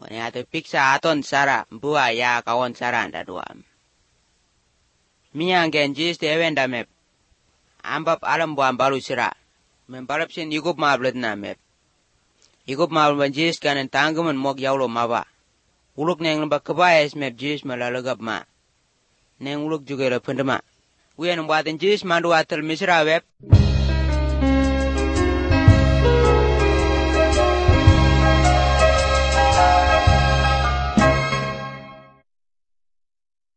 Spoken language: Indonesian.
Ni atu piksa aton sara bua ya kawon sara anda duam. Miyang gen jis tewenda mep. Ambap alam buam balu sira. Membalap sin igup mablet na mep. Igup mablet jis kanen tangguman mok yaulo maba. Uluk neng lembak kebayas mep jis malalagap ma. Neng uluk juga la pendema. Uyan buatin jis mandu atel misra web.